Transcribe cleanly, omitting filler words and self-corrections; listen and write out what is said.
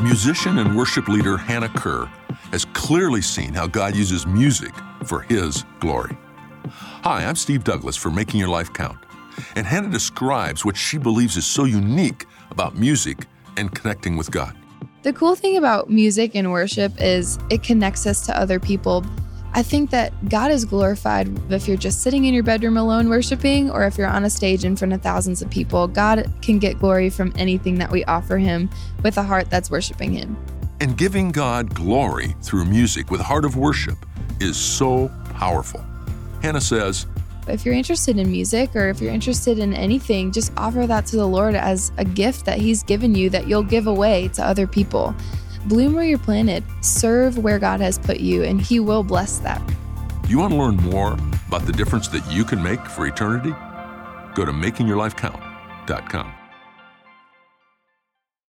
Musician and worship leader Hannah Kerr has clearly seen how God uses music for His glory. Hi, I'm Steve Douglas for Making Your Life Count, and Hannah describes what she believes is so unique about music and connecting with God. The cool thing about music and worship is it connects us to other people. I think that God is glorified if you're just sitting in your bedroom alone worshiping, or if you're on a stage in front of thousands of people. God can get glory from anything that we offer Him with a heart that's worshiping Him. And giving God glory through music with a heart of worship is so powerful. Hannah says, if you're interested in music or if you're interested in anything, just offer that to the Lord as a gift that He's given you that you'll give away to other people. Bloom where you're planted, serve where God has put you, and He will bless that. You want to learn more about the difference that you can make for eternity? Go to makingyourlifecount.com.